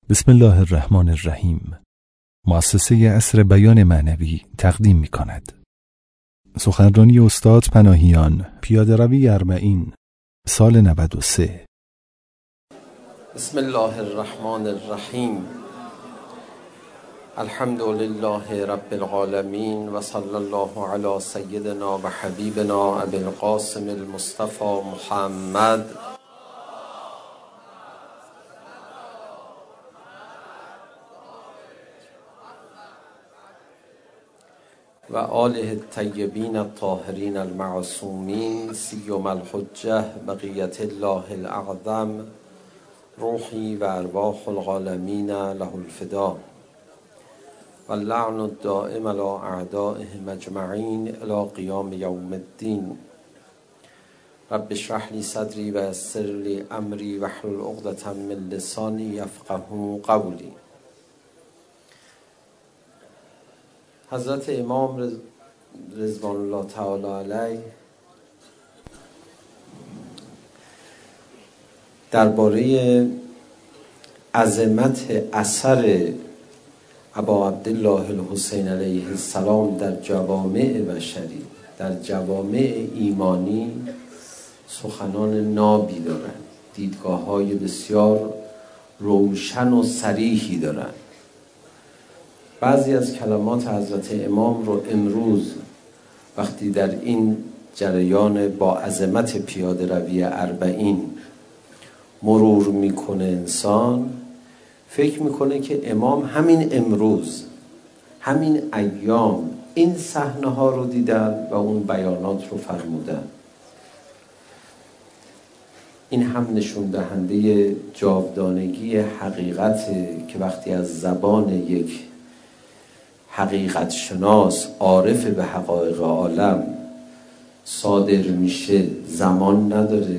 بسم الله الرحمن الرحیم. مؤسسه عصر بیان معنوی تقدیم می کند. سخنرانی استاد پناهیان، پیاده روی اربعین، سال 93. بسم الله الرحمن الرحیم. الحمد لله رب العالمین و صلی الله علی سیدنا و حبیبنا ابی القاسم المصطفى محمد و آله الطیبین الطاهرین المعصومین، سیما الحجة بقیة الله الاعظم، روحی و ارواح العالمین له الفدا و اللعن الدائم علی اعدائهم اجمعین الی قیام یوم الدین. رب اشرح لی صدری و یسر لی امری واحلل عقدة من لسانی یفقهوا قولی. حضرت امام رضوان الله تعالی علیه درباره عظمت اثر ابا عبدالله الحسین علیه السلام در جوامع بشری، در جوامع ایمانی سخنان نابی دارند، دیدگاه‌های بسیار روشن و صریحی دارند. بعضی از کلمات حضرت امام رو امروز وقتی در این جریان با عظمت پیاده روی اربعین مرور میکنه، انسان فکر میکنه که امام همین امروز، همین ایام این صحنه ها رو دیدن و اون بیانات رو فرمودن. این هم نشون دهنده جاودانگی حقیقته که وقتی از زبان یک حقیقت شناس عارف به حقایق عالم صادر میشه زمان نداره،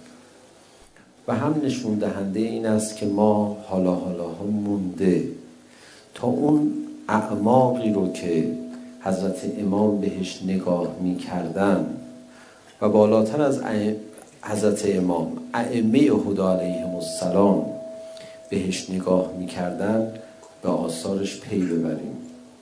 و هم نشون دهنده این است که ما حالا مونده تا اون اعماقی رو که حضرت امام بهش نگاه میکردن و بالاتر از حضرت امام ائمه هدی علیهم السلام بهش نگاه میکردن به آثارش پی ببریم.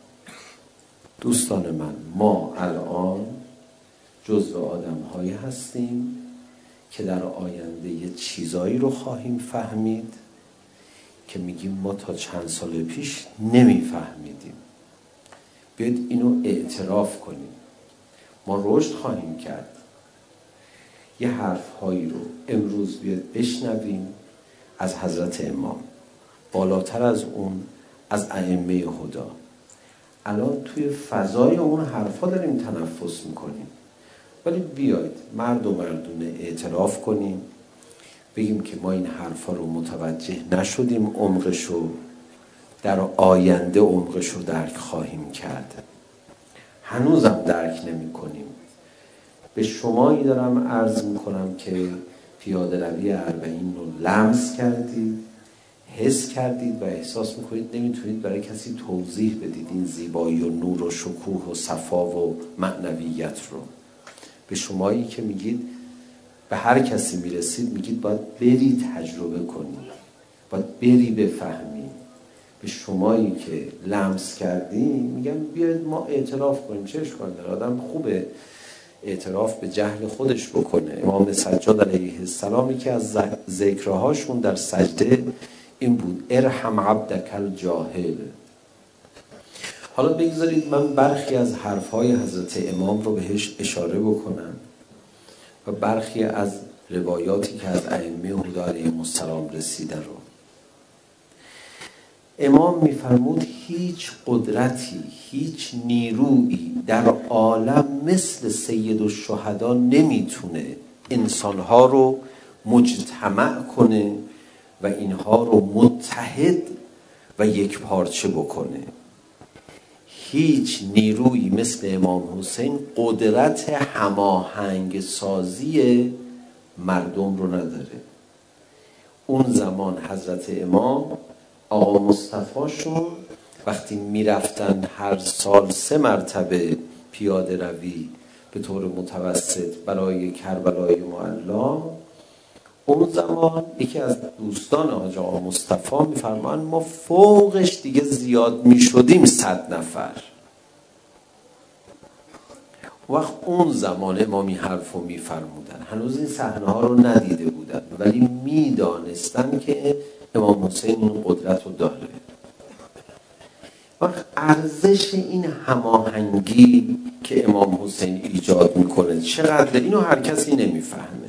دوستان من، ما الان جزو آدم‌هایی هستیم که در آینده یه چیزایی رو خواهیم فهمید که میگیم ما تا چند سال پیش نمیفهمیدیم. بیاید اینو اعتراف کنیم. ما رشد خواهیم کرد. یه حرف‌هایی رو امروز بیاید بشنویم از حضرت امام، بالاتر از اون از ائمه هدی. الان توی فضای اون حرفا داریم تنفس میکنیم، ولی بیاید مرد و مردونه اعتراف کنیم، بگیم که ما این حرفا رو متوجه نشدیم، عمقشو در آینده عمقشو درک خواهیم کرد. هنوزم درک نمی کنیم. به شمایی دارم عرض میکنم که پیاده روی اربعین رو لمس کردید، حس کردید و احساس میکنید نمیتونید برای کسی توضیح بدید این زیبایی و نور و شکوه و صفا و معنویت رو. به شمایی که میگید به هر کسی میرسید میگید باید بری تجربه کنی، باید بری بفهمی. به شمایی که لمس کردیم میگم بیاید ما اعتراف کنیم. چه اشکال داره؟ آدم خوبه اعتراف به جهل خودش بکنه. امام سجاد علیه السلامی که از ذکرهاشون در سجده این بود: ارحم عبدک الجاهل. حالا بگذارید من برخی از حرفهای حضرت امام رو بهش اشاره بکنم و برخی از روایاتی که از ائمه هدی علیهم السلام رسیده رو. امام میفرمود هیچ قدرتی، هیچ نیرویی در عالم مثل سید الشهدا نمیتونه انسانها رو مجتمع کنه و اینها رو متحد و یک پارچه بکنه. هیچ نیرویی مثل امام حسین قدرت هماهنگ سازی مردم رو نداره. اون زمان حضرت امام آقا مصطفی‌شون وقتی میرفتن هر سال 3 مرتبه پیاده روی به طور متوسط برای کربلای معلی، اون زمان یکی از دوستان حاج آقا مصطفی میفرمان ما فوقش دیگه زیاد میشدیم 100 نفر. وقت اون زمان امامی حرفو میفرمودن، هنوز این صحنه ها رو ندیده بودن ولی میدانستن که امام حسین این قدرت رو داره. وقت ارزش این هماهنگی که امام حسین ایجاد میکنه چقدر، اینو هر کسی نمیفهمه.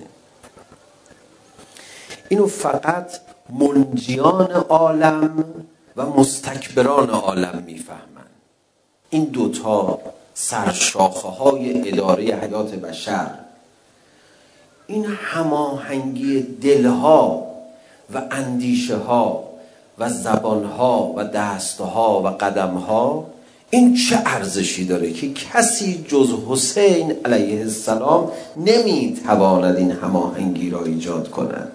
اینو فقط منجیان عالم و مستکبران عالم میفهمن. این دوتا سرشاخه های اداره حیات بشر، این هماهنگی دلها و اندیشه ها و زبانها و دستها و قدمها، این چه ارزشی داره که کسی جز حسین علیه السلام نمیتواند این هماهنگی را ایجاد کند.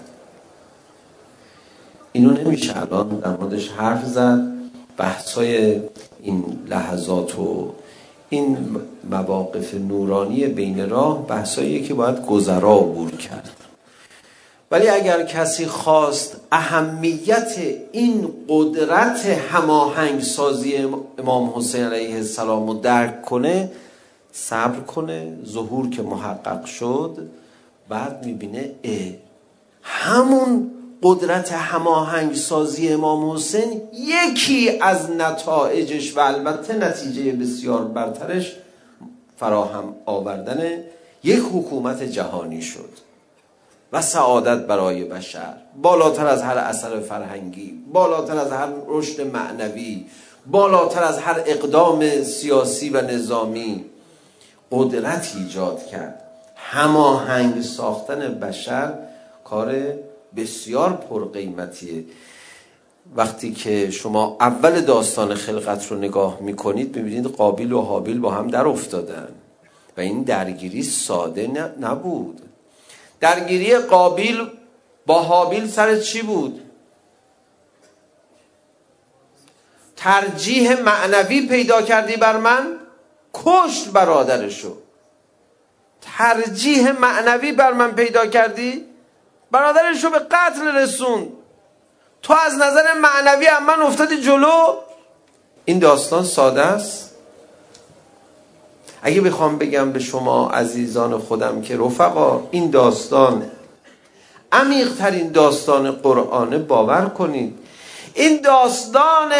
اینو نمیشه الان در موردش حرف زد. بحثای این لحظات و این مواقف نورانی بین راه بحثاییه که باید گذرا عبور کرد. ولی اگر کسی خواست اهمیت این قدرت هماهنگ سازی امام حسین علیه السلام رو درک کنه، صبر کنه، ظهور که محقق شد، بعد میبینه همون قدرت هماهنگ سازی امام حسین یکی از نتایجش و البته نتیجه بسیار برترش فراهم آوردن یک حکومت جهانی شد و سعادت برای بشر، بالاتر از هر اثر فرهنگی، بالاتر از هر رشد معنوی، بالاتر از هر اقدام سیاسی و نظامی. قدرت ایجاد کرد. هماهنگ ساختن بشر کار بسیار پرقیمتیه. وقتی که شما اول داستان خلقت رو نگاه میکنید میبینید قابیل و هابیل با هم در افتادن و این درگیری ساده نبود. درگیری قابیل با هابیل سر چی بود؟ ترجیح معنوی پیدا کردی بر من، کشت برادرشو. ترجیح معنوی بر من پیدا کردی، برادرشو به قتل رسوند. تو از نظر معنوی هم من افتادی جلو. این داستان ساده است. اگه بخوام بگم به شما عزیزان خودم که رفقا این داستان عمیق ترین داستان قرآنه، باور کنید این داستان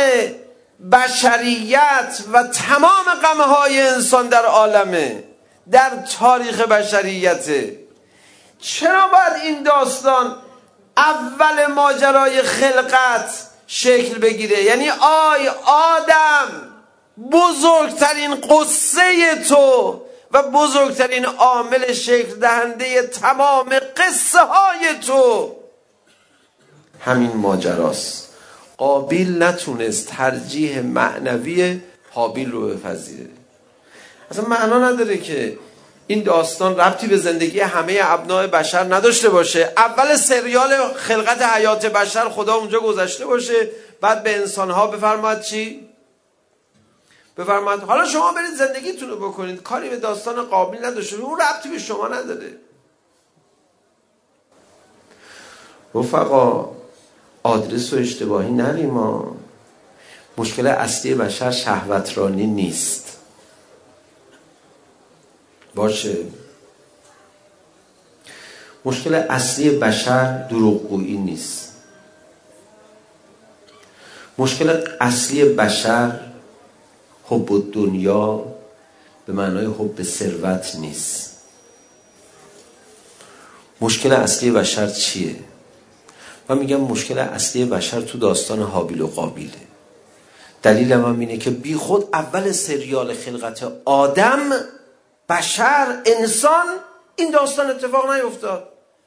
بشریت و تمام غمهای انسان در عالمه، در تاریخ بشریته. چرا باید این داستان اول ماجرای خلقت شکل بگیره؟ یعنی آی آدم، بزرگترین قصه تو و بزرگترین عامل شکل دهنده تمام قصه های تو همین ماجراست. قابیل نتونست ترجیح معنوی هابیل رو بپذیره. اصلا معنا نداره که این داستان ربطی به زندگی همه ابناء بشر نداشته باشه. اول سریال خلقت حیات بشر خدا اونجا گذاشته باشه، بعد به انسانها بفرماد چی؟ بفرماد حالا شما برید زندگیتون رو بکنید، کاری به داستان قابیل نداشته، اون ربطی به شما نداره. رفقا آدرس و اشتباهی نریم ما. مشکل اصلی بشر شهوترانی نیست. باشه. مشکل اصلی بشر دروغگویی نیست. مشکل اصلی بشر حب الدنیا به معنای حب ثروت نیست. مشکل اصلی بشر چیه؟ من میگم مشکل اصلی بشر تو داستان هابیل و قابیله. دلیلم هم اینه که بی خود اول سریال خلقت آدم، بشر، انسان، این داستان اتفاق نیفتاد.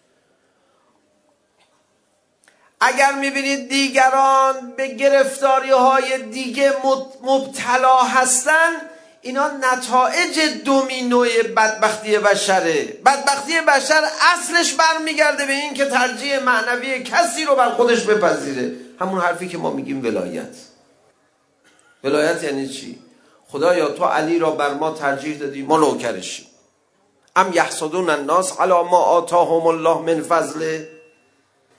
اگر میبینید دیگران به گرفتاری های دیگه مبتلا هستن، اینا نتایج دومینوی بدبختی بشره. بدبختی بشر اصلش برمیگرده به این که ترجیح معنوی کسی رو بر خودش بپذیره. همون حرفی که ما میگیم ولایت. ولایت یعنی چی؟ خدایا تو علی را بر ما ترجیح دادی، ما نوکرشیم. ام یحسدون الناس علی ما آتاهم الله من فضله.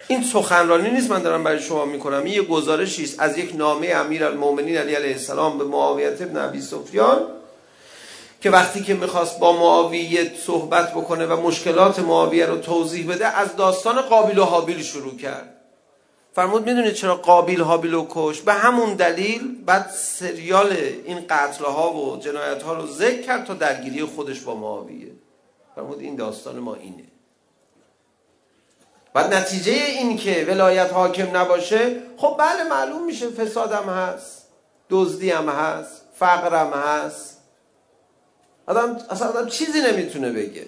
این سخنرانی نیست من دارم برای شما میکنم، این یه گزارشی است از یک نامه امیرالمومنین علی علیه السلام به معاویه بن ابی سفیان که وقتی که میخواست با معاویه صحبت بکنه و مشکلات معاویه رو توضیح بده از داستان قابیل و هابیل شروع کرد. فرمود میدونید چرا قابیل هابیل رو کش؟ به همون دلیل بعد سریال این قتل‌ها و جنایت‌ها رو ذکر کرد تا درگیری خودش با معاویه. فرمود این داستان ما اینه. بعد نتیجه این که ولایت حاکم نباشه، خب بله معلوم میشه فساد هم هست، دزدی هم هست، فقر هم هست، آدم چیزی نمیتونه بگه.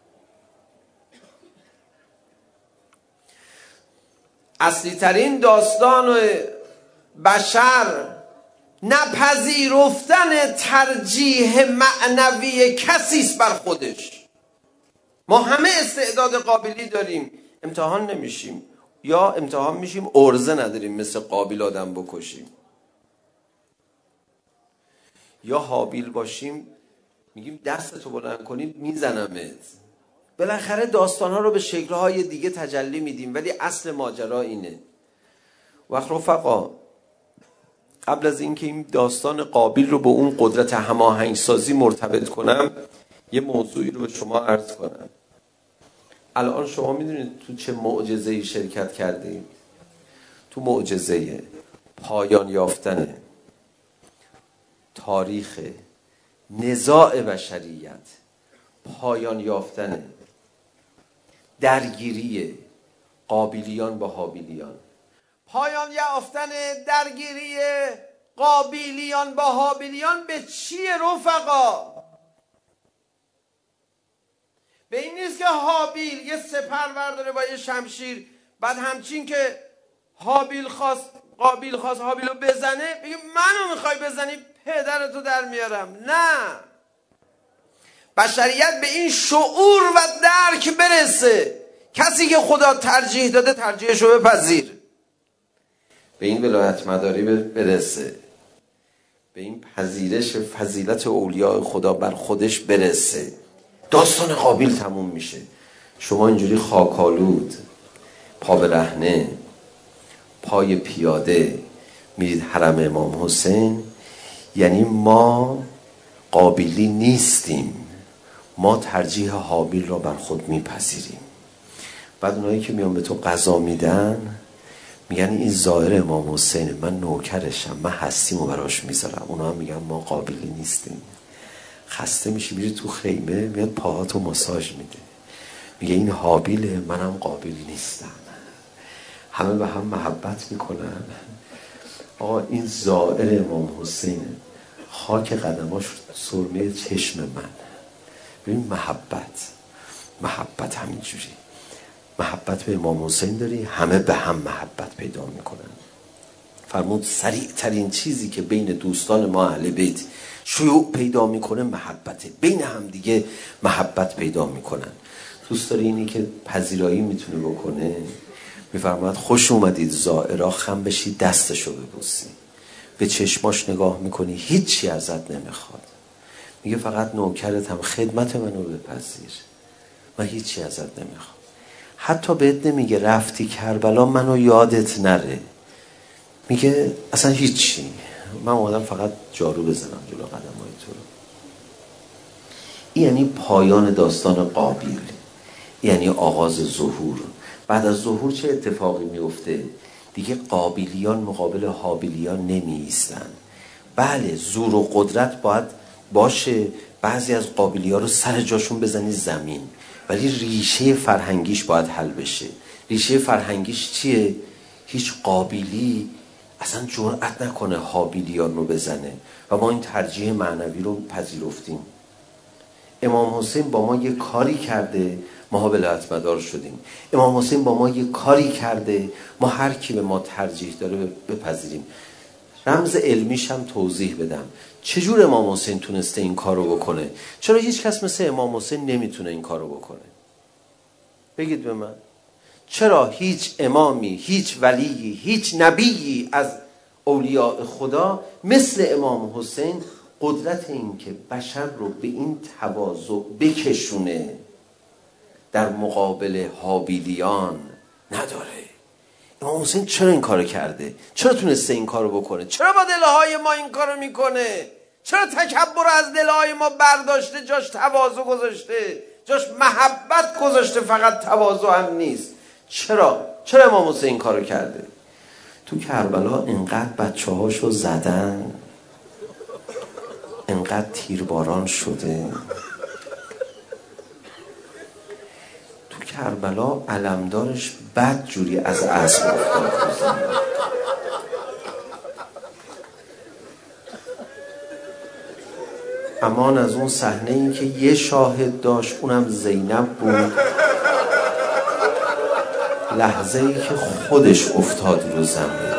اصلی ترین داستان بشر نپذیرفتن ترجیح معنوی کسی است بر خودش. ما همه استعداد قابلی داریم، امتحان نمیشیم، یا امتحان میشیم عرضه نداریم مثل قابیل آدم بکشیم، یا هابیل باشیم میگیم دستتو بلند کنیم میزنمت. بالاخره داستانها رو به شکلهای دیگه تجلی میدیم، ولی اصل ماجرا اینه. وقت رفقا، قبل از اینکه این داستان قابیل رو به اون قدرت هماهنگسازی مرتبط کنم، یه موضوعی رو به شما عرض کنم. الان شما میدونید تو چه معجزه‌ای شرکت کردید؟ تو معجزه پایان یافتن تاریخ نزاع بشریت، پایان یافتن درگیری قابیلیان با هابیلیان، پایان یافتن درگیری قابیلیان با هابیلیان به چیه رفقا؟ به این نیست که هابیل یه سپر برداره با یه شمشیر، بعد همچین که قابیل خواست هابیل رو بزنه بگه منو میخوای بزنی پدرتو در میارم. نه، بشریت به این شعور و درک برسه کسی که خدا ترجیح داده ترجیحش رو بپذیر، به این ولایت مداری برسه، به این پذیرش فضیلت اولیاء خدا بر خودش برسه. داستان قابیل تموم میشه. شما اینجوری خاکالود، پا برهنه، پای پیاده میرید حرم امام حسین، یعنی ما قابیلی نیستیم، ما ترجیح هابیل را بر خود میپذیریم. بعد اونایی که میان به تو قضا میدن میگن این ظاهر امام حسین، من نوکرشم، من هستیمو براش میذارم. اونا هم میگن ما قابیلی نیستیم. خسته میشی میری تو خیمه، میاد پاهاتو ماساژ میده، میگه این هابیله، منم قابیل نیستم. همه به هم محبت میکنن. آقا این ظاهر امام حسینه، خاک قدماش سرمه چشم من. ببین محبت همینجوری، محبت به امام حسین داری، همه به هم محبت پیدا میکنن. فرمود سریع ترین چیزی که بین دوستان ما اهل بیت شیوع پیدا میکنه محبته، بین هم دیگه محبت پیدا میکنن. دوست داری اینی که پذیرایی میتونه بکنه، میفرماد خوش اومدید زائرا، خم بشی دستشو ببوسی، به چشماش نگاه میکنی هیچی ازت نمیخواد، میگه فقط نوکرتم، خدمت منو بپذیر، من هیچی ازت نمیخوام. حتی بهت نمیگه رفتی کربلا منو یادت نره، میگه اصلا هیچی، من اومدم فقط جارو بزنم جلو قدمای تو رو. این یعنی پایان داستان قابیل، یعنی آغاز ظهور. بعد از ظهور چه اتفاقی میفته؟ دیگه قابیلیان مقابل هابیلیان نمی ایستن. بله زور و قدرت باید باشه، بعضی از قابیلی‌ها رو سر جاشون بزنی زمین، ولی ریشه فرهنگیش باید حل بشه. ریشه فرهنگیش چیه؟ هیچ قابیلی اصلا جرأت نکنه هابیلیان رو بزنه و ما این ترجیح معنوی رو پذیرفتیم. امام حسین با ما یه کاری کرده، ما ولایت مدار شدیم. امام حسین با ما یه کاری کرده، ما هر کی به ما ترجیح داره بپذیریم. رمز علمیش هم توضیح بدم. چجور امام حسین تونسته این کار رو بکنه؟ چرا هیچ کس مثل امام حسین نمیتونه این کار رو بکنه؟ بگید به من. چرا هیچ امامی، هیچ ولیی، هیچ نبیی از اولیاء خدا مثل امام حسین قدرت این که بشر رو به این تواضع بکشونه در مقابل هابیلیان نداره؟ امام حسین چرا این کارو کرده؟ چرا تونسته این کارو بکنه؟ چرا با دلهای ما این کارو میکنه؟ چرا تکبر از دلهای ما برداشته، جاش تواضع گذاشته، جاش محبت گذاشته، فقط تواضع هم نیست؟ چرا امام حسین این کارو کرده؟ تو کربلا انقدر بچه‌هاشو زدن، انقدر تیرباران شده، تو کربلا علمدارش بد جوری از اسب افتاد. امان از اون صحنه این که یه شاهد داشت، اونم زینب بود، لحظه ای که خودش افتاد رو زمین.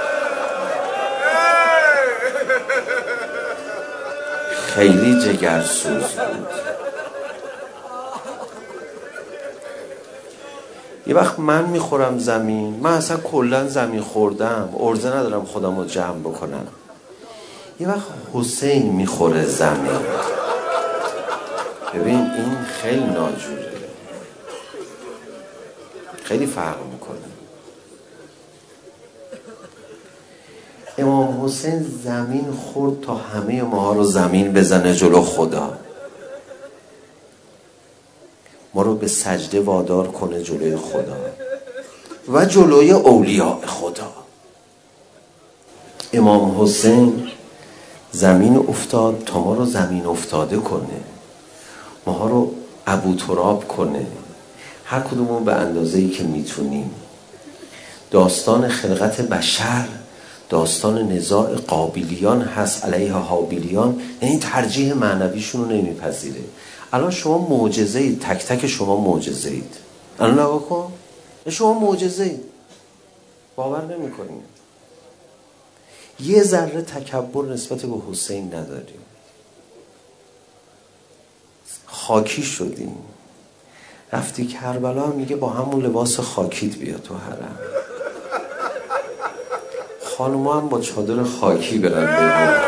خیلی جگرسوز بود. یه وقت من میخورم زمین، من اصلا کلا زمین خوردم، عرضه ندارم خودم رو جمع بکنم. یه وقت حسین میخوره زمین، ببین این خیلی ناجوره، خیلی فرق میکنه. امام حسین زمین خورد تا همه ماها رو زمین بزنه جلو خدا، ما رو به سجده وادار کنه جلوی خدا و جلوی اولیاء خدا. امام حسین زمین افتاد تا ما رو زمین افتاده کنه، ما رو ابو تراب کنه، هر کدومون به اندازه‌ای که میتونیم. داستان خلقت بشر داستان نزاع قابلیان هست علیه هابیلیان، یعنی ترجیح معنویشون رو نمیپذیره. الان شما معجزه اید، تک تک شما معجزه اید. الان نگاه کن، شما معجزه اید، باور نمی‌کنید. یه ذره تکبر نسبت به حسین نداریم، خاکی شدیم. رفتی کربلا میگه با همون لباس خاکیت بیا تو حرم، خانوما هم با چادر خاکی برن ببین.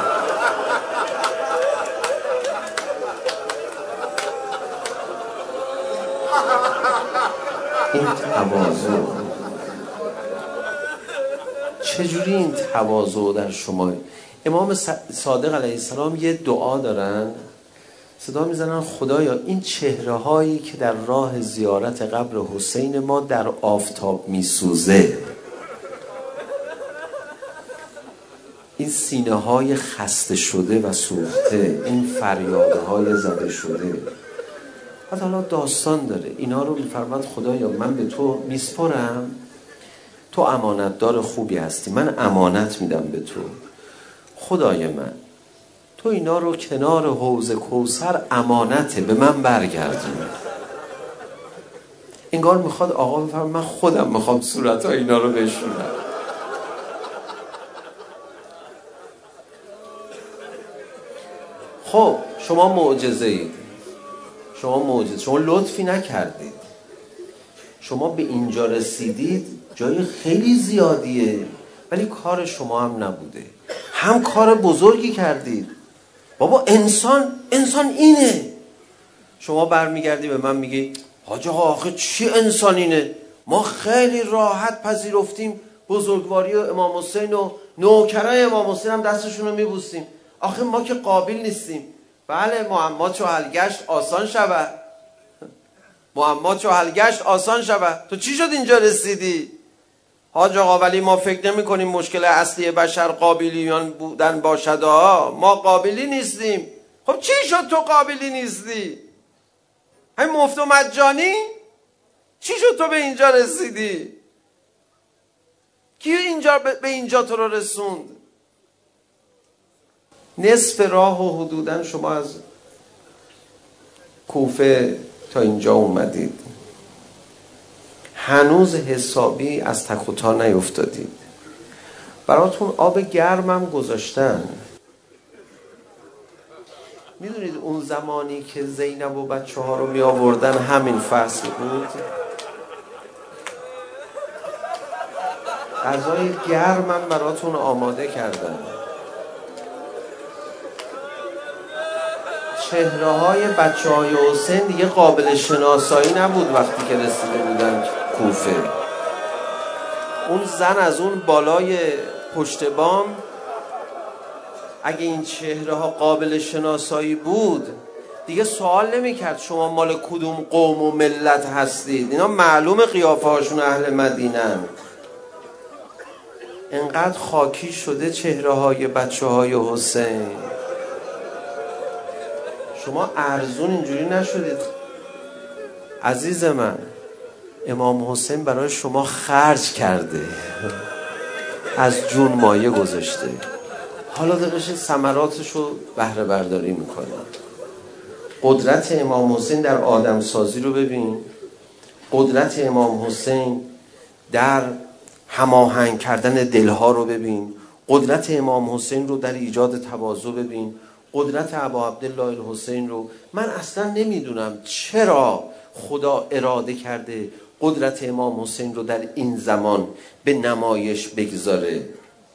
این تواضع، چجوری این تواضع در شما؟ امام صادق علیه السلام یه دعا دارن، صدا میزنن خدایا این چهره هایی که در راه زیارت قبر حسین ما در آفتاب میسوزه، این سینه های خسته شده و سوخته، این فریاده های زده شده، بعد حالا داستان داره، اینا رو میفرماد خدایا من به تو میسپرم، تو امانتدار خوبی هستی، من امانت میدم به تو، خدای من تو اینا رو کنار حوض کوثر امانته به من برگردون. انگار میخواد آقا بفرماد من خودم میخوام صورتها اینا رو بشونم. خب شما معجزه اید، شما لطفی نکردید، شما به اینجا رسیدید، جای خیلی زیادیه، ولی کار شما هم نبوده، هم کار بزرگی کردید. بابا انسان اینه. شما برمیگردی به من میگی حاج آقا آخه چی انسان اینه؟ ما خیلی راحت پذیرفتیم بزرگواری امام حسین و نوکرای امام حسین هم دستشون رو میبوسیم، آخه ما که قابل نیستیم. بله معما چو حل گشت آسان شود، معما چو حل گشت آسان شود. تو چی شد اینجا رسیدی؟ حاج آقا ولی ما فکر نمی کنیم مشکل اصلی بشر قابلیان بودن باشد، ما قابلی نیستیم. خب چی شد تو قابلی نیستی؟ همین مفت و مجانی؟ چی شد تو به اینجا رسیدی؟ کی به اینجا تو رو رسوند؟ نصف راه و حدوداً شما از کوفه تا اینجا اومدید، هنوز حسابی از تک و تا نیفتادید. براتون آب گرمم گذاشتن. میدونید اون زمانی که زینب و بچه ها رو می آوردن همین فصل بود، غذای گرمم براتون آماده کردن. چهره های بچه های حسین دیگه قابل شناسایی نبود وقتی که رسیده بودن کوفه. اون زن از اون بالای پشت بام اگه این چهره ها قابل شناسایی بود دیگه سوال نمی کرد شما مال کدوم قوم و ملت هستید. اینا معلوم قیافه هاشون اهل مدینن. انقدر خاکی شده چهره های بچه های حسین. شما ارزون اینجوری نشدید عزیز من. امام حسین برای شما خرج کرده، از جون مایه گذاشته، حالا دارش ثمراتش رو بهره برداری میکنه. قدرت امام حسین در آدم سازی رو ببین، قدرت امام حسین در هماهنگ کردن دلها رو ببین، قدرت امام حسین رو در ایجاد تواضع ببین، قدرت ابا عبدالله الحسین رو. من اصلا نمیدونم چرا خدا اراده کرده قدرت امام حسین رو در این زمان به نمایش بگذاره،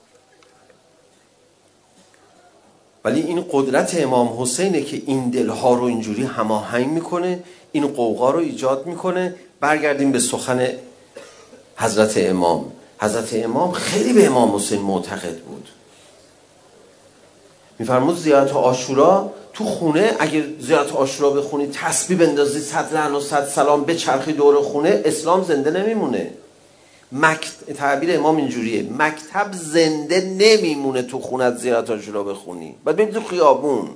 ولی این قدرت امام حسینه که این دلها رو اینجوری هماهنگ میکنه، این قوقا رو ایجاد میکنه. برگردیم به سخن حضرت امام. حضرت امام خیلی به امام حسین معتقد بود. میفرمود زیارت عاشورا تو خونه، اگر زیارت عاشورا بخونی تسبیح بندازی 100 لعن و 100 سلام بچرخی دور خونه، اسلام زنده نمیمونه. تعبیر امام اینجوریه، مکتب زنده نمیمونه تو خونت زیارت عاشورا بخونی، باید برید تو خیابون.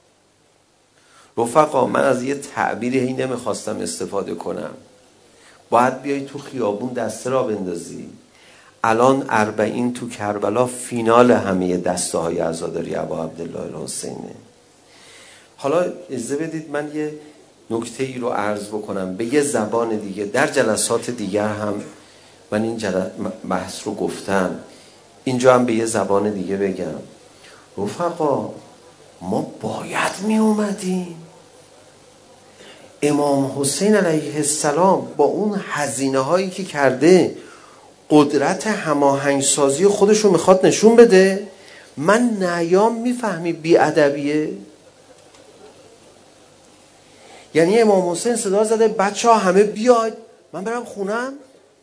رفقا من از یه تعبیری هی نمیخواستم استفاده کنم، باید بیای تو خیابون دسته را بندازی. الان 40 تو کربلا فینال همه دسته های عزاداری ابا عبدالله الحسینه. حالا اجازه بدید من یه نکته ای رو عرض بکنم به یه زبان دیگه. در جلسات دیگر هم من این بحث رو گفتم، اینجا هم به یه زبان دیگه بگم. رفقا ما باید می اومدیم امام حسین علیه السلام با اون هزینه هایی که کرده قدرت هماهنگسازی خودش رو میخواد نشون بده. من نیام میفهمی بی ادبیه؟ یعنی امام حسین صدا زده بچه ها همه بیاید من برم خونم،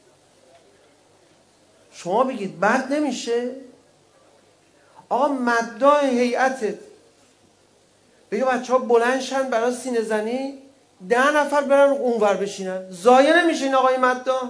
شما بگید بد نمیشه؟ آقا مداح هیئتت بگه بچه ها بلند شن برای سینه زنی، 10 نفر برن اونور بشینن، ضایع نمیشه این آقای مداح؟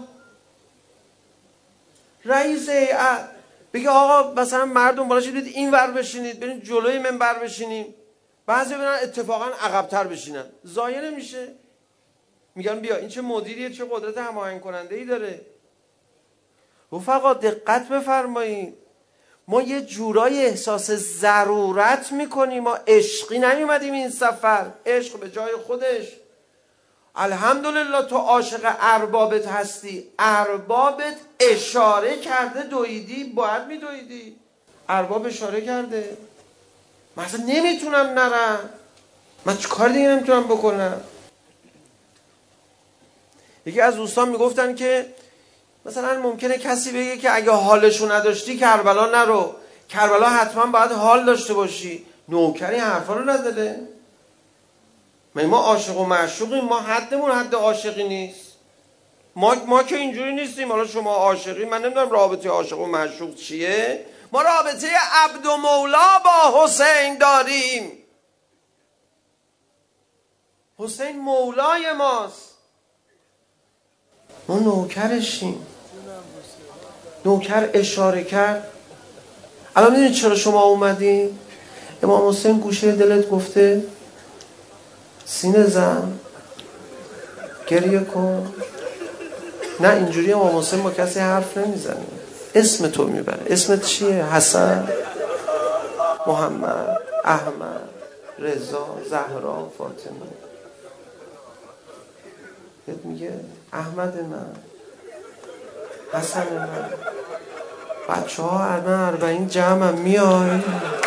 رئیس هیئت بگه آقا مثلا مردم بالا شدید این ور بشینید، برید جلوی منبر بشینیم، بعضی برن اتفاقا عقب‌تر بشینن، ضایع نمیشه؟ میگن بیا این چه مدیریه، چه قدرت هماهنگ کننده ای داره. رفقا دقت بفرمایید، ما یه جورای احساس ضرورت میکنیم، ما عشقی نیومدیم این سفر. عشق به جای خودش. الحمدلله تو عاشق اربابت هستی، اربابت اشاره کرده دویدی، باید میدویدی. ارباب اشاره کرده، من اصلا نمیتونم نرم، من چه کار دیگه نمیتونم بکنم. یکی از دوستان میگفتن که مثلا ممکنه کسی بگه که اگه حالشو نداشتی کربلا نرو، کربلا حتما باید حال داشته باشی. نوکری حرفا رو نداره. ما عاشق و معشوقیم، ما حدمون حد عاشقی نیست. ما که اینجوری نیستیم. حالا شما عاشقی، من نمیدونم رابطه عاشق و معشوق چیه. ما رابطه عبد و مولا با حسین داریم. حسین مولای ماست، ما نوکرشیم. نوکر اشاره کرد. الان میدونید چرا شما اومدین؟ امام حسین گوشه دلت گفته سینه زن، گریه کن. نه اینجوری امام حسین با کسی حرف نمیزنه، اسم تو میبره. اسمت چیه؟ حسن، محمد، احمد، رضا، زهرا، فاطمه. یاد میگه احمد من، حسن من. بچه ها الان 40 جمع هم میای.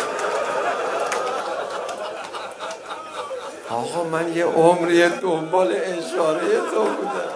آقا من یه عمری دنبال اشاره تو بودم.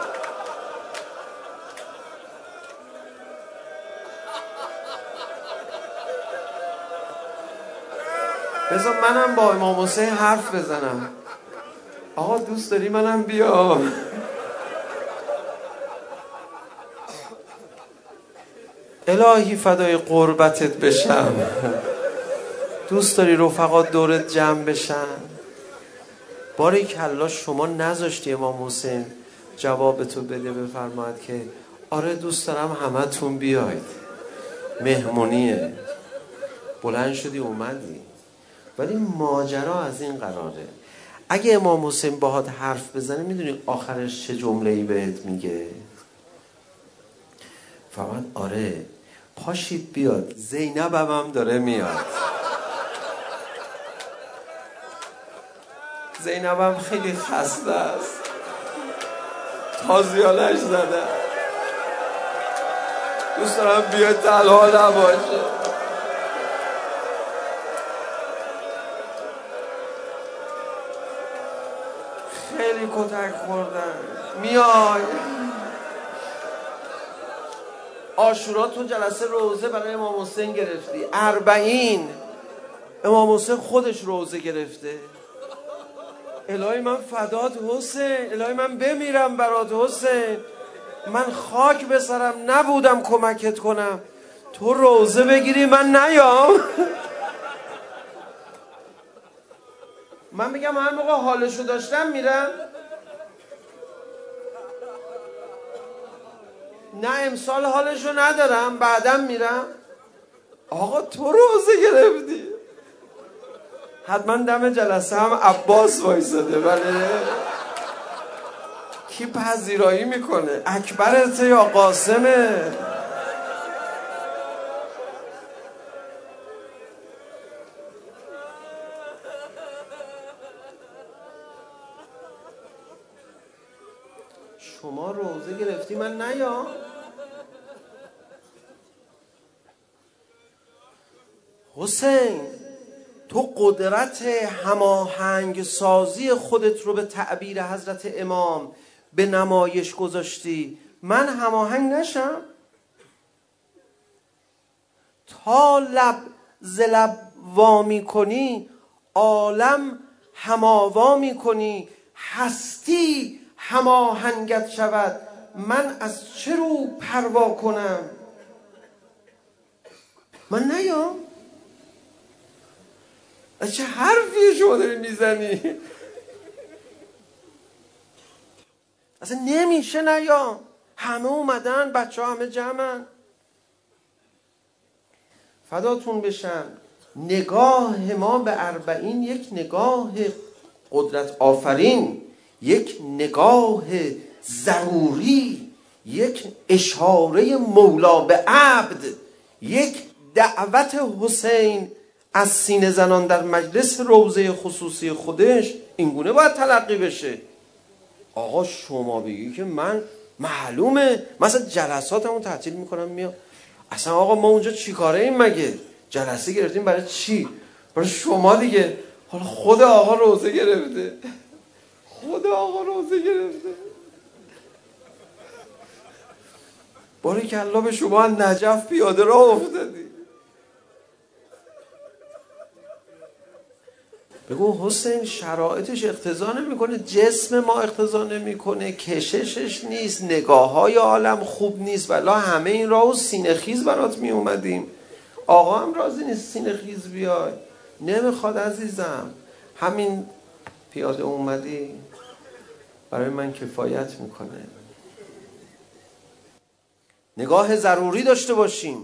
بذار منم با امام حسین حرف بزنم. آقا دوست داری منم بیا؟ الهی فدای قربتت بشم. دوست داری رفقات دورت جمع بشن؟ باریکلا شما نذاشتی امام حسین جوابتو بده، بفرماید که آره دوست دارم همتون بیاید، مهمونیه. بلند شدی اومدی. ولی ماجرا از این قراره، اگه امام حسین باهات حرف بزنه میدونی آخرش چه جمله‌ای بهت میگه؟ فقط آره پاشید بیاد، زینب هم داره میاد. زینب هم خیلی خسته است، تازیانش زده، دوست دارم بیاد تنها نباشه. خیلی کتک خوردن. میای عاشورا تو جلسه روزه برای امام حسین گرفتی، 40 امام حسین خودش روزه گرفته. الهی من فدات حسین، الهی من بمیرم برات حسین، من خاک به سرم نبودم کمکت کنم، تو روزه بگیری من نیام. من بگم هر موقع حالشو داشتم میرم، نه امسال حالشو ندارم بعدم میرم. آقا تو روزه گرفتی. حتما دم جلسه هم عباس وایساده، بله کی پذیرایی میکنه؟ اکبرته یا قاسمه؟ شما روزه گرفتی من نیام. حسین تو قدرت هماهنگ سازی خودت رو به تعبیر حضرت امام به نمایش گذاشتی، من هماهنگ نشم؟ تا لب ز لب وامی کنی عالم هماوا می کنی، هستی هماهنگت شود من از چه رو پروا کنم؟ من نیام؟ چه حرفی شما داری میزنی؟ اصلا نمیشه نیام. همه اومدن، بچه ها همه جمعن. فداتون بشم. نگاه ما به 40 یک نگاه قدرت آفرین، یک نگاه ضروری، یک اشاره مولا به عبد، یک دعوت حسین از سینه زنان در مجلس روضه خصوصی خودش اینگونه باید تلقی بشه. آقا شما بگی که من معلومه مثلا جلساتمون تعطیل میکنم میام، اصلا آقا ما اونجا چی کاره ایم مگه؟ جلسه گرفتیم برای چی؟ برای شما دیگه. حالا خود آقا روزه گرفته، خود آقا روزه گرفته. باریکلا به شما نجف پیاده راه افتادی. بگو حسین شرایطش اقتضا نمیکنه، جسم ما اقتضا نمیکنه، کششش نیست، نگاه های عالم خوب نیست، ولی همه این راهو سینه خیز برات می اومدیم. آقا هم راضی نیست سینه خیز بیای، نمیخواد عزیزم، همین پیاده اومدی برای من کفایت میکنه. نگاه ضروری داشته باشیم.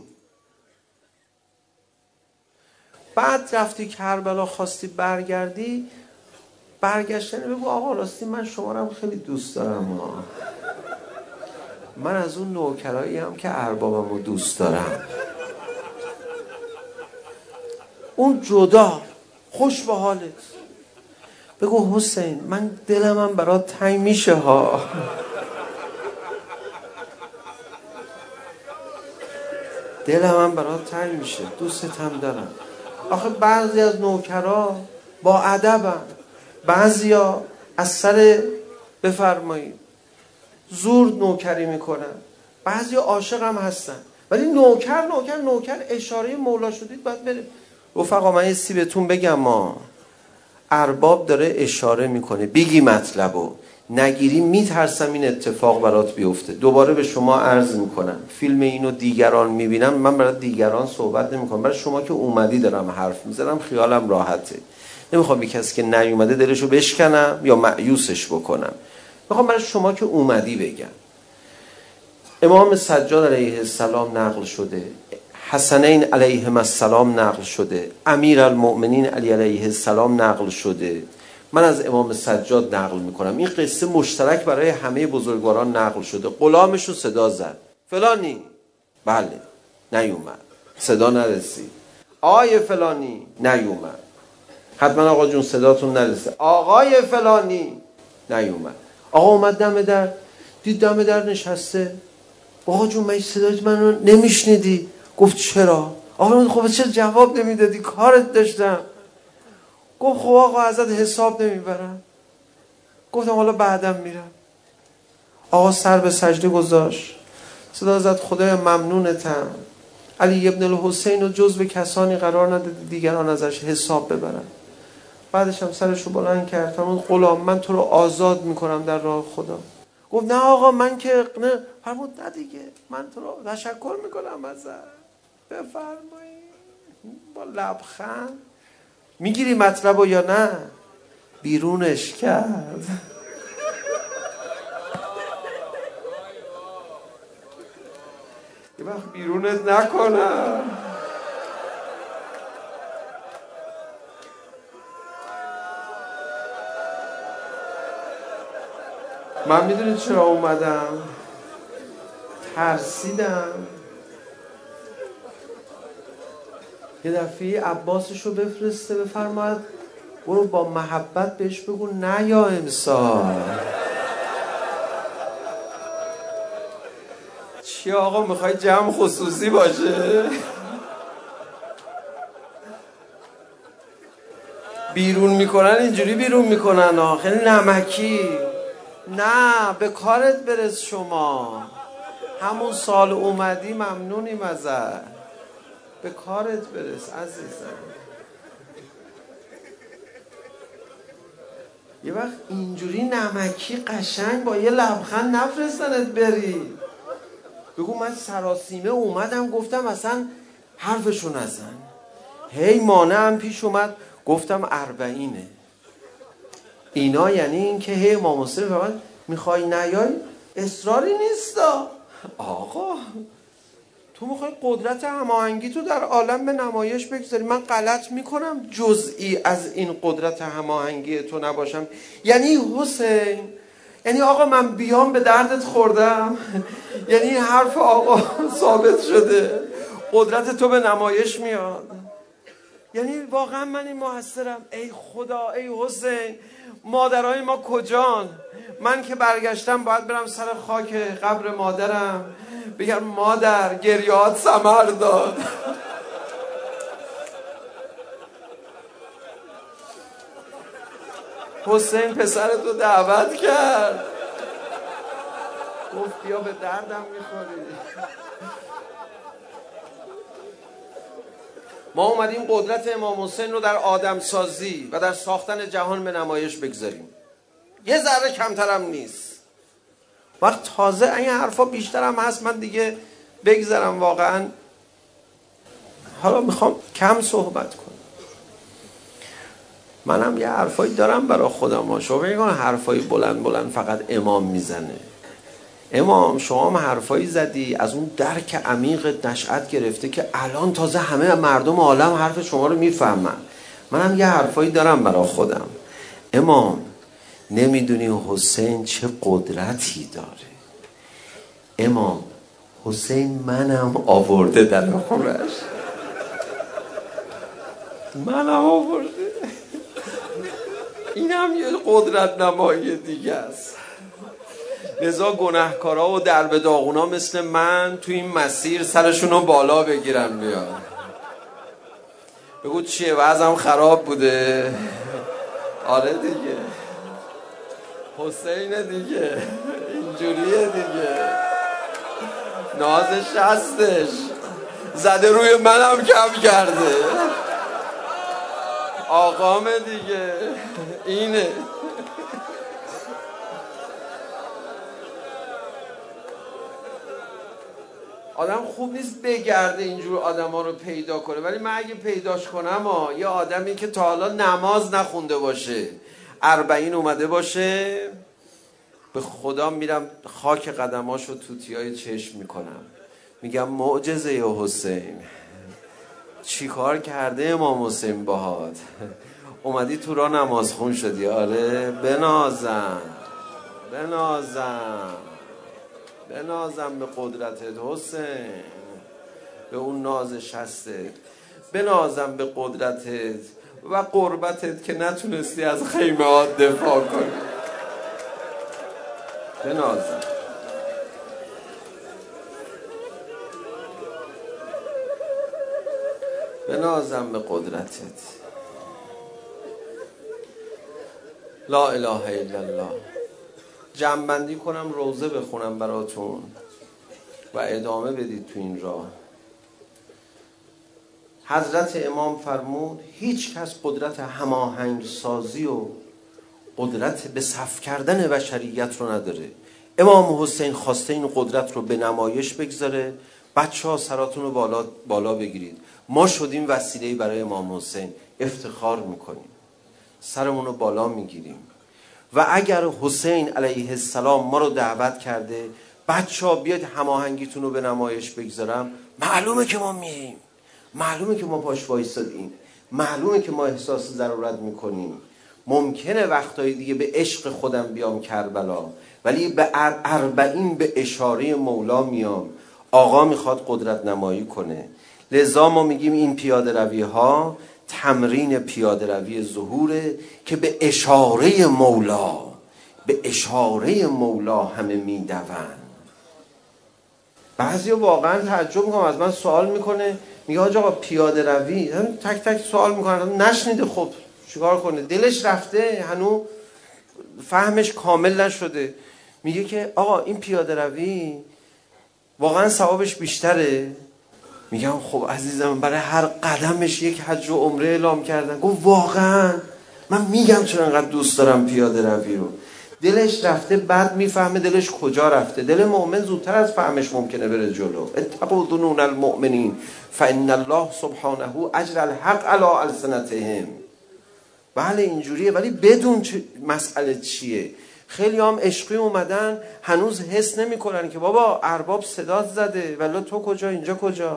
بعد رفتی کربلا خواستی برگردی، برگشتن بگو آقا راستی من شما رو خیلی دوست دارم ها. من از اون نوکرایی هم که اربابم رو دوست دارم. اون جدا خوش به حالت. بگو حسین من دلم هم برات تنگ میشه ها. دلم هم برات تنگ میشه، دوستت هم دارم. آخه بعضی از نوکرها با ادبن، بعضیا از سر بفرمایید زور نوکری میکنن، بعضی عاشق هم هستن، ولی نوکر اشاره مولا شدید باید بره. رفقا من یه سی بهتون بگم، ما ارباب داره اشاره میکنه، بگی مطلبو، نگیری میترسم این اتفاق برات بیفته. دوباره به شما عرض میکنم، فیلم اینو دیگران میبینن، من برای دیگران صحبت نمیکنم، برای شما که اومدی دارم حرف میزنم، خیالم راحته. نمیخوام یک کسی که نیومده دلشو بشکنم یا مایوسش بکنم، میخوام برای شما که اومدی بگم. امام سجاد علیه السلام نقل شده، حسنین علیهم السلام نقل شده، امیرالمؤمنین علی علیه السلام نقل شده. من از امام سجاد نقل میکنم. این قصه مشترک برای همه بزرگواران نقل شده. غلامش رو صدا زد، فلانی، بله، نیومد، صدا نرسید. آقای فلانی، نیومد. حتما آقا جون صداتون نرسید. آقای فلانی، نیومد. آقا اومد دم در، دید دم در نشسته. آقا جون من صدای منو نمیشنیدی؟ گفت چرا؟ آقا خب چرا جواب نمیدادی؟ کارت داشتم. گفت خب آقا ازت حساب نمیبرم. گفتم حالا بعدم میرم. آقا سر به سجده گذاشت، صدا زد خدای ممنونتم، علی ابن الحسین رو جزو کسانی قرار ندادی دیگران ازش حساب ببرن. بعدش هم سرش رو بلند کرد، فرمود غلام من تو رو آزاد میکنم در راه خدا. گفت نه آقا من که نه. فرمود نه دیگه، من تو رو تشکر میکنم ازت، بفرمایید. با لبخند میگیری مطلب رو یا نه؟ بیرونش کرد. یه وقت بیرونت نکنم. من میدونی چرا اومدم؟ ترسیدم. یه دفعه عباسشو بفرسته بفرماید برو با محبت بهش بگو نه یا امسال. چی آقا میخوای جمع خصوصی باشه؟ بیرون میکنن اینجوری بیرون میکنن خیلی نمکی. نه به کارت برس، شما همون سال اومدی ممنونیم ازت، به کارت برس عزیزم. یه وقت اینجوری نمکی قشنگ با یه لبخند نفرستنت بری، بگو من سراسیمه اومدم گفتم اصلا حرفشو نزن. هی مانعم پیش اومد گفتم 40. اینا یعنی این که هی امام حسین فقط میخوای نیای، اصراری نیستا. آقا تو میخوای قدرت هماهنگی تو در عالم به نمایش بگذاری، من غلط میکنم جزئی از این قدرت هماهنگی تو نباشم؟ یعنی حسین، یعنی آقا من بیام به دردت خوردم؟ یعنی این حرف آقا ثابت شده قدرت تو به نمایش میاد؟ یعنی واقعا من این موثرم؟ ای خدا، ای حسین، مادرای ما کجان؟ من که برگشتم باید برم سر خاک قبر مادرم بگم مادر گریهات ثمر داد. حسین پسرتو دعوت کرد، گفت بیا به دردم میخوری. ما اومدیم قدرت امام حسین رو در آدم سازی و در ساختن جهان به نمایش بگذاریم. یه ذره کمترم نیست. وقت تازه این حرفا بیشترم هست، من دیگه بگذارم واقعا. حالا میخوام کم صحبت کنم. منم یه حرفایی دارم برای خودم. شما میگن حرفای بلند بلند فقط امام میزنه. امام شما هم حرفایی زدی از اون درک عمیق نشأت گرفته که الان تازه همه مردم عالم حرف شما رو میفهمن. منم یه حرفایی دارم برای خودم. امام نمیدونی حسین چه قدرتی داره. امام حسین منم آورده در خونش، منم آورده. اینم یه قدرت نمایی دیگه است. لذا گناهکارا و درب داغونا مثل من تو این مسیر سرشونو بالا بگیرن بیان بگو چیه وضعم خراب بوده. آره دیگه، حسین دیگه، اینجوریه دیگه، نازش هستش، زده روی منم کم کرده. آقامه دیگه، اینه. آدم خوب نیست بگرده اینجور آدم ها رو پیدا کنه، ولی من اگه پیداش کنم یه آدمی که تا حالا نماز نخونده باشه 40 اومده باشه، به خدا میرم خاک قدماشو توتیای چشم میکنم، میگم معجزه یا حسین، چی کار کرده امام حسین باهات؟ اومدی تو را نماز خون شدی. آره بنازم به قدرتت حسین، به اون ناز شستت، بنازم به قدرتت و قربتت که نتونستی از خیمه ها دفاع کنی. بنازم به قدرتت. لا اله الا الله. جمع‌بندی کنم، روزه بخونم براتون و ادامه بدید تو این راه. حضرت امام فرمود هیچ کس قدرت هماهنگ سازی و قدرت به صف کردن بشریت رو نداره. امام حسین خواسته این قدرت رو به نمایش بگذاره. بچه ها سراتون رو بالا بگیرید. ما شدیم وسیله‌ای برای امام حسین، افتخار میکنیم، سرمون رو بالا میگیریم. و اگر حسین علیه السلام ما رو دعوت کرده بچه ها بیاید هماهنگیتون رو به نمایش بگذارم، معلومه که ما میریم، معلومه که ما پاش وایسادیم، معلومه که ما احساس ضرورت میکنیم. ممکنه وقتایی دیگه به عشق خودم بیام کربلا، ولی به 40 به اشاره مولا میام. آقا میخواد قدرت نمایی کنه. لذا ما میگیم این پیاده روی ها تمرین پیاده روی ظهوره که به اشاره مولا همه میدوند. بعضی واقعا تعجب میکنم، از من سوال میکنه، میگه حاج آقا پیاده روی، تک تک سوال میکنن، نشنیده، خب چیکار کنه؟ دلش رفته، هنوز فهمش کامل نشده. میگه که آقا این پیاده روی واقعا ثوابش بیشتره؟ میگم خب عزیزم برای هر قدمش یک حج و عمره اعلام کردن. گفت واقعا؟ من میگم چرا انقدر دوست دارم پیاده روی رو. دلش رفته، بعد میفهمه دلش کجا رفته. دل مؤمن زودتر از فهمش ممکنه بره جلو. اتقوا ظنون المؤمنین فان الله سبحانه اجر الحق علی السنتهم. بله اینجوریه، ولی بدون مسئله چیه. خیلی هم عشقی اومدن هنوز حس نمی کنن که بابا ارباب صدات زده، ولی تو کجا، اینجا کجا،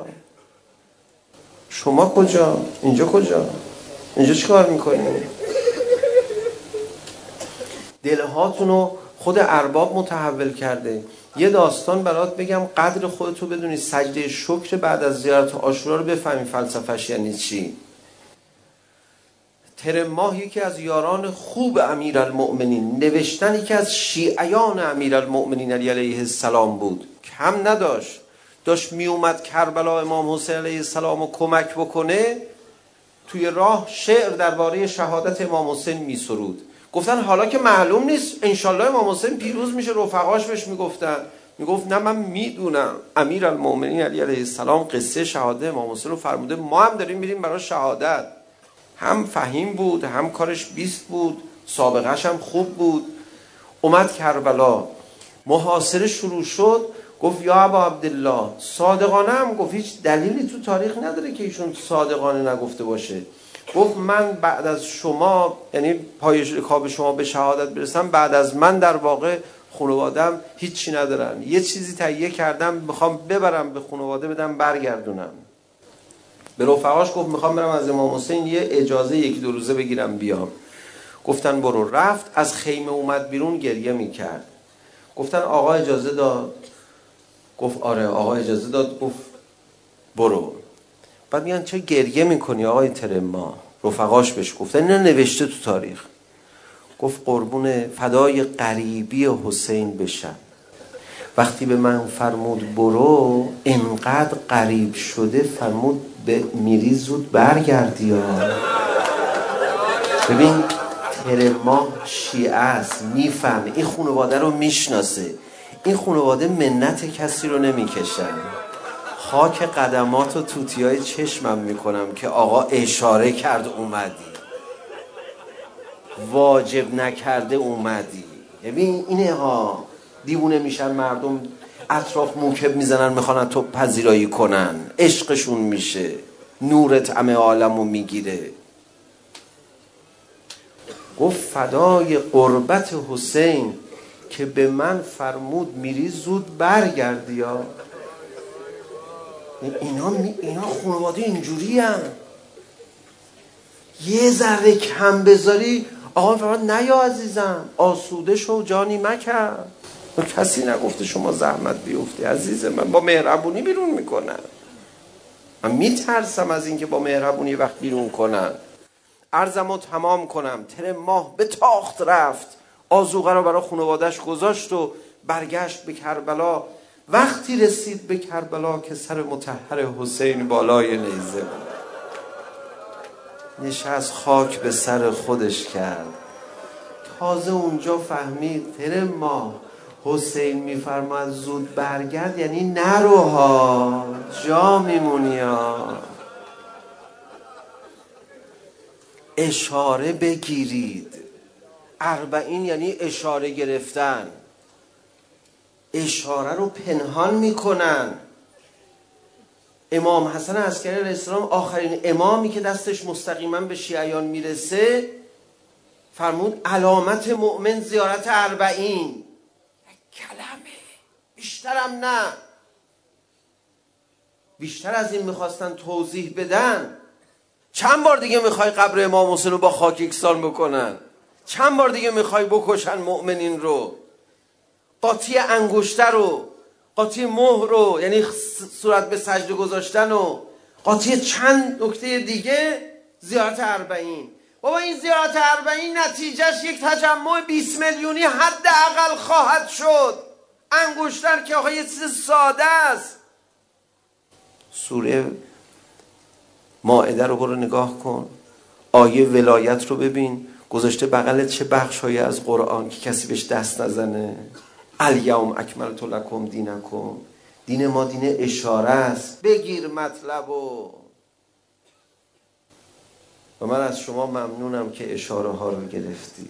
شما کجا، اینجا کجا، اینجا چی کار میکنی؟ دلهاتونو خود ارباب متحول کرده. یه داستان برات بگم قدر خودتو بدونی. سجده شکر بعد از زیارت عاشورا رو بفهمی فلسفه‌اش یعنی چی. ترماه یکی از یاران خوب امیرالمؤمنین، نوشتن یکی از شیعیان امیرالمؤمنین علیه السلام بود، کم نداشت. داشت می اومد کربلا امام حسین علیه السلام رو کمک بکنه، توی راه شعر درباره شهادت امام حسین می سرود. گفتن حالا که معلوم نیست انشالله امام حسین پیروز میشه، رفقاش بهش میگفتن. میگفت نه من میدونم امیرالمؤمنین علیه السلام قصه شهادت امام حسین رو فرموده، ما هم داریم میریم برای شهادت. هم فهیم بود، هم کارش 20 بود، سابقهش هم خوب بود. اومد کربلا، محاصره شروع شد. گفت یا ابا عبدالله، صادقانه هم گفت، هیچ دلیلی تو تاریخ نداره که ایشون صادقانه نگفته باشه. گفت من بعد از شما، یعنی پای رکاب شما به شهادت برسم، بعد از من در واقع خانوادم هیچی ندارن، یه چیزی تهیه کردم میخوام ببرم به خانواده بدم برگردونم. به رفقاش گفت میخوام برم از امام حسین یه اجازه 1-2 روزه بگیرم بیام. گفتن برو. رفت، از خیمه اومد بیرون، گریه میکرد. گفتن آقا اجازه داد؟ گفت آره آقا اجازه داد. گفت برو. بعد میگن چه گریه میکنی آقای ترما؟ رفقاش بهش گفتن نه نوشته تو تاریخ. گفت قربون فدای غریبی حسین بشم، وقتی به من فرمود برو، انقدر غریب شده فرمود میری زود برگردی ها. ببین ترما شیعه است، میفهمه، این خانواده رو میشناسه. این خانواده منت کسی رو نمیکشن. خاک قدمات و توتیای چشمم میکنم که آقا اشاره کرد اومدی، واجب نکرده اومدی. ببین اینه ها، دیوونه میشن مردم. اطراف موکب میزنن میخوان تو پذیرایی کنن، عشقشون میشه، نورت همه عالمو میگیره. گفت فدای قربت حسین که به من فرمود میری زود برگردی. یا اینا خانواده اینجوری هم. یه ذره کم بذاری آقا فرمود نه یا عزیزم آسوده شو جانی مکر. کسی نگفته شما زحمت بیفتی عزیز من، با مهربونی بیرون میکنن. من میترسم از اینکه با مهربونی وقت بیرون کنن. عرضمو تمام کنم. تر ماه به تاخت رفت، آذوقه رو برای خانواده‌اش گذاشت و برگشت به کربلا. وقتی رسید به کربلا که سر مطهر حسین بالای نیزه بود، نشست خاک به سر خودش کرد. تازه اونجا فهمید تر ماه حسین میفرماد زود برگرد یعنی نرو ها، جا میمونی ها. اشاره بگیرید. 40 یعنی اشاره گرفتن. اشاره رو پنهان میکنن. امام حسن عسکری علیه السلام آخرین امامی که دستش مستقیما به شیعیان میرسه فرمود علامت مؤمن زیارت 40. کلمه، بیشترم نه. بیشتر از این میخواستن توضیح بدن. چند بار دیگه میخوای قبر امام حسین رو با خاک یکسان بکنن؟ چند بار دیگه میخوای بکشن مؤمنین رو؟ قاطی انگشته رو، قاطی مهر رو، یعنی صورت به سجده گذاشتن و قاطی چند نکته دیگه زیارت 40. بابا این زیارت 40 نتیجهش یک تجمع 20 میلیونی حداقل خواهد شد. انگشتر که آقا یه چیز ساده است. سوره مائده رو برو نگاه کن، آیه ولایت رو ببین، گذاشته بغل چه بخشایی از قرآن که کسی بهش دست نزنه. الیوم اکملت لکم دینکم. دین ما دین اشاره است. بگیر مطلبو. و من از شما ممنونم که اشاره ها رو گرفتید.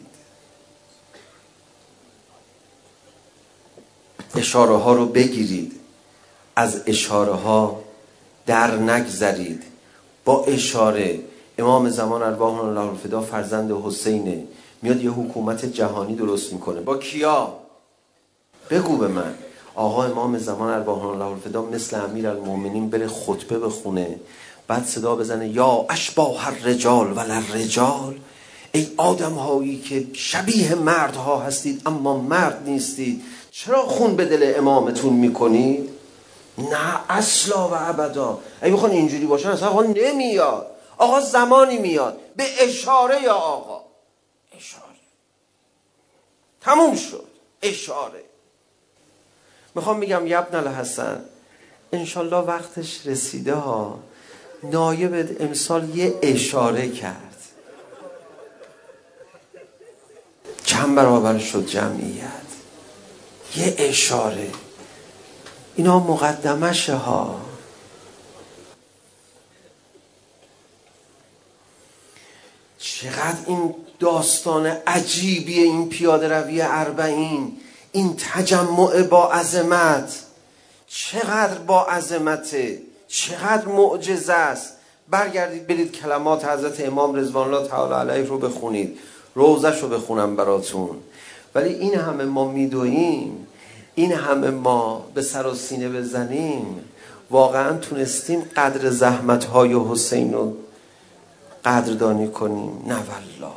اشاره ها رو بگیرید، از اشاره ها در نگذرید. با اشاره امام زمان ارواح الله الفدا فرزند حسینه، میاد یه حکومت جهانی درست میکنه. با کیا؟ بگو به من. آقا امام زمان ارواح الله الفدا مثل امیرالمومنین بره خطبه بخونه، بعد صدا بزنه یا اشباح الرجال وللرجال، ای آدم هایی که شبیه مردها هستید اما مرد نیستید، چرا خون به دل امامتون میکنید؟ نه اصلا و ابدا. اگه بخوان اینجوری باشن اصلا آقا نمیاد. آقا زمانی میاد به اشاره. یا آقا اشاره تموم شد. اشاره. میخوام بگم یبن الحسن انشالله وقتش رسیده ها. نایب امسال یه اشاره کرد، چند برابر شد جمعیت. یه اشاره. اینا مقدمشه ها. چقدر این داستان عجیبیه این پیاده روی 40، این تجمع با عظمت. چقدر با عظمته، چقدر معجزه است. برگردید برید کلمات حضرت امام رضوان الله تعالی علیه رو بخونید، روزش رو بخونم براتون. ولی این همه ما میدویم، این همه ما به سر و سینه بزنیم، واقعا تونستیم قدر زحمت‌های حسین رو قدردانی کنیم؟ نه والله.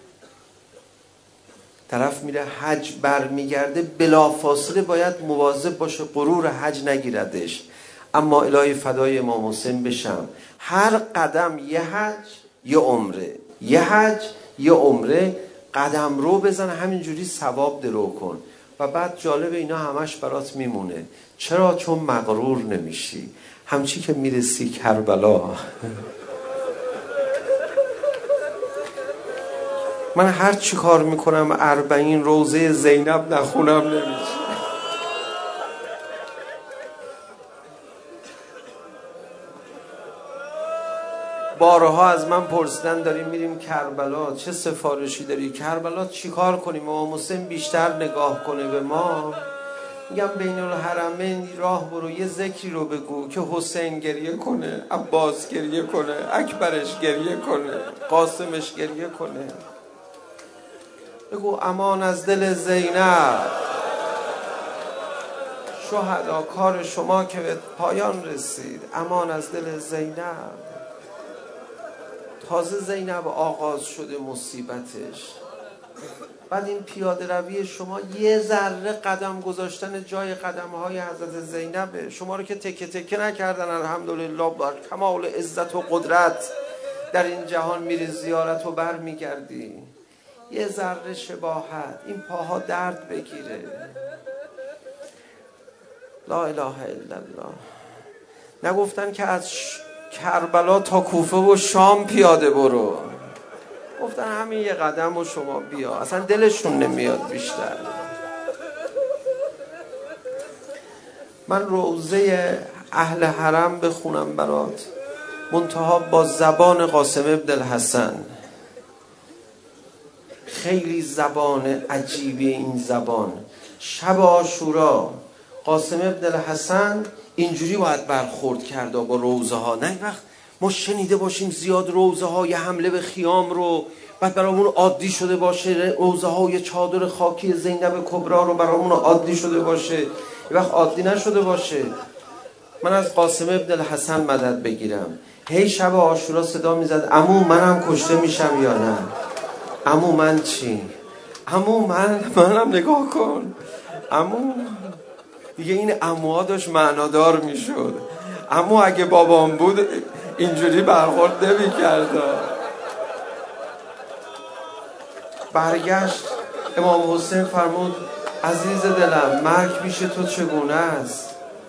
طرف میره حج برمیگرده بلافاصله باید مواظب باشه غرور حج نگیردش. اما الهی فدای امام حسین بشم، هر قدم یه حج یه عمره، یه حج یه عمره. قدم رو بزن، همینجوری ثواب درو کن و بعد جالب اینا همش برات میمونه. چرا؟ چون مغرور نمیشی. همچی که میرسی کربلا من هر چی کار میکنم 40 روزه زینب نخونم نمیشه. بارها از من پرسیدن داریم میریم کربلا، چه سفارشی داری؟ کربلا چی کار کنیم؟ امام حسین بیشتر نگاه کنه به ما. میگم بین الحرمین راه برو، یه ذکری رو بگو که حسین گریه کنه، عباس گریه کنه، اکبرش گریه کنه، قاسمش گریه کنه. بگو امان از دل زینب، شهدا کار شما که به پایان رسید، امان از دل زینب. تازه زینب آغاز شده مصیبتش، بعد این پیاده روی شما یه ذره قدم گذاشتن جای قدم‌های حضرت زینبه. شما رو که تکه تکه نکردن، الحمدلله بر کمال عزت و قدرت در این جهان میری زیارت و بر میگردی. یه ذره شباهت، این پاها درد بگیره. لا اله الا الله. نگفتن که از کربلا تا کوفه و شام پیاده برو، گفتن همین یه قدم و شما بیا. اصلا دلشون نمیاد بیشتر. من روضه اهل حرم بخونم برات، منتها با زبان قاسم ابن الحسن. خیلی زبان عجیبی این زبان. شب عاشورا قاسم ابن الحسن اینجوری باید برخورد کرد با روضه ها. نه وقت ما شنیده باشیم زیاد روضه های حمله به خیام رو، بعد برامون عادی شده باشه روضه های چادر خاکی زینب کبرا رو برامون عادی شده باشه، یه وقت عادی نشده باشه. من از قاسم ابن الحسن مدد بگیرم. هی شب عاشورا صدا میزد عمو منم کشته میشم یا نه؟ عمو من چی؟ عمو منم نگاه کن. عمو دیگه این عموها داشت معنادار میشد. عمو اگه بابام بود اینجوری برخورد نمی‌کرد. برگشت امام حسین فرمود عزیز دلم مرگ پیش تو چگونه است؟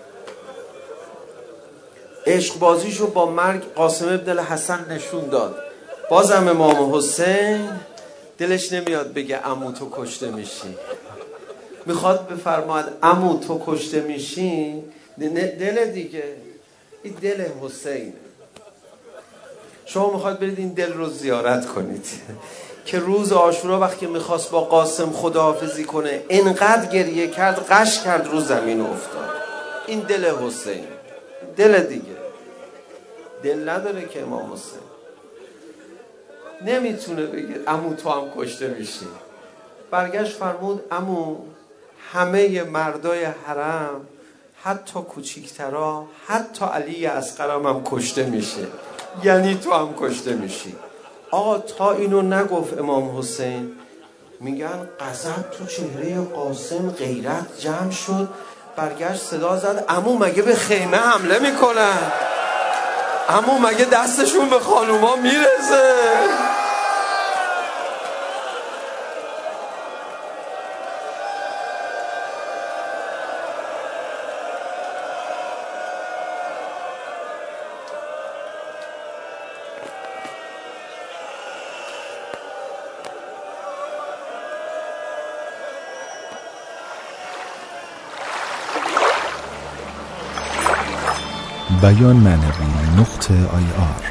عشق بازیشو با مرگ قاسم ابن الحسن نشون داد. بازم امام حسین دلش نمیاد بگه عمو تو کشته میشی، میخواد بفرماید عمو تو کشته میشی. دل دیگه، این دل حسین. شما میخواد برید این دل رو زیارت کنید که روز عاشورا وقتی میخواست با قاسم خداحافظی کنه انقدر گریه کرد، غش کرد رو زمین افتاد. این دل حسین. دل دیگه دل نداره که امام حسین نمیتونه بگه عمو تو هم کشته میشی. برگشت فرمود عمو همه مردای حرم حتی کوچیکترا، حتی علی اصغرم هم کشته میشه، یعنی تو هم کشته میشی. آقا تا اینو نگفت امام حسین، میگن غضب تو چهره قاسم، غیرت جمع شد. برگشت صدا زد عمو مگه به خیمه حمله میکنن؟ عمو مگه دستشون به خانوما میرسه؟ بیان معنوی .ir